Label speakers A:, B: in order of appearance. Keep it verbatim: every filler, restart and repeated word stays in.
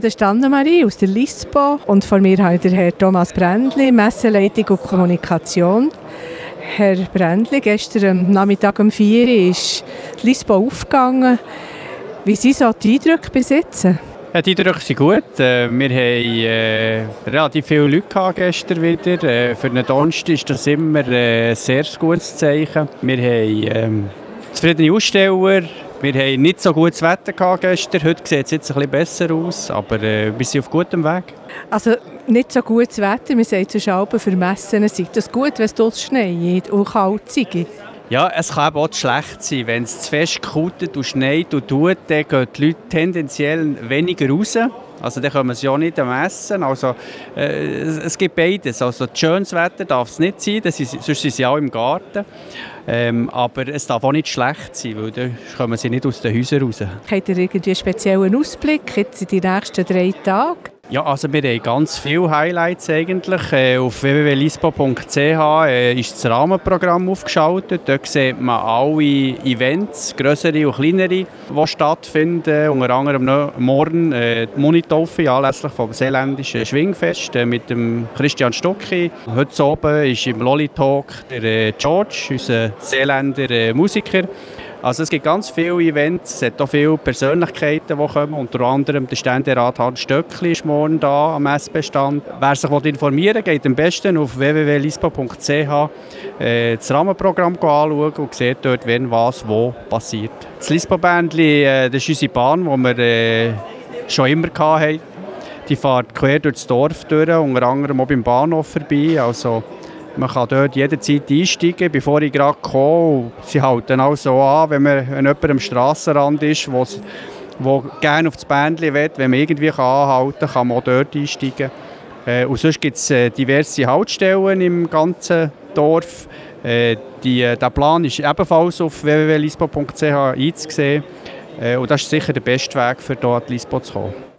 A: Das ist Anne-Marie aus der LISPO und vor mir habe ich den Herrn Thomas Brändli, Messeleitung und Kommunikation. Herr Brändli, gestern am Nachmittag um vier Uhr ist die LISPO aufgegangen. Wie sind so die Eindrücke bis jetzt?
B: Ja, die Eindrücke sind gut. Wir hatten äh, relativ viele Leute gestern wieder. Äh, für einen Donnerstag ist das immer ein sehr gutes Zeichen. Wir haben ähm, zufriedene Aussteller. Wir hatten nicht so gutes Wetter gestern. Heute sieht es jetzt ein bisschen besser aus, aber äh, wir sind auf gutem Weg.
A: Also nicht so gutes Wetter, wir sagen zu Schalben für Messen. Ist das gut, wenn es dort schneit und kalt ist?
B: Ja, es kann auch schlecht sein. Wenn es zu fest kautet und schneit und tut, dann gehen die Leute tendenziell weniger raus. Also dann können wir es ja nicht messen. Also, äh, es, es gibt beides. Also schönes Wetter darf es nicht sein, das ist, sonst sind sie auch im Garten. Ähm, aber es darf auch nicht schlecht sein, weil dann kommen sie nicht aus den Häusern raus.
A: Habt ihr irgendwie einen speziellen Ausblick jetzt in die nächsten drei Tage?
B: Ja, also wir haben ganz viele Highlights eigentlich. Äh, auf w w w punkt lispo punkt c h äh, ist das Rahmenprogramm aufgeschaltet. Dort sieht man alle Events, grössere und kleinere, die stattfinden. Unter anderem morgen äh, die Monitaufe anlässlich vom Seeländischen Schwingfest äh, mit dem Christian Stucki. Heute oben ist im Lolly Talk der äh, George, unser Seeländer äh, Musiker. Also es gibt ganz viele Events, es hat auch viele Persönlichkeiten, die kommen. Unter anderem der Ständerat Hans Stöckli ist morgen da am Messbestand. Wer sich informieren will, geht am besten auf w w w punkt lispo punkt c h äh, das Rahmenprogramm anschauen und sieht dort, wenn was wo passiert. Das Lispo-Bändli, äh, das ist unsere Bahn, die wir äh, schon immer hatten. Die fährt quer durch das Dorf durch, unter anderem auch beim Bahnhof vorbei. Also, man kann dort jederzeit einsteigen, bevor ich gerade komme. Sie halten auch so an, wenn, man, wenn jemand am Strassenrand ist, der gerne auf das Bändli will. Wenn man irgendwie anhalten kann, kann man auch dort einsteigen. Äh, und sonst gibt es äh, diverse Haltestellen im ganzen Dorf. Äh, die, äh, der Plan ist ebenfalls auf w w w punkt lispo punkt c h einzusehen. Äh, und das ist sicher der beste Weg, für hier an die Lispo zu kommen.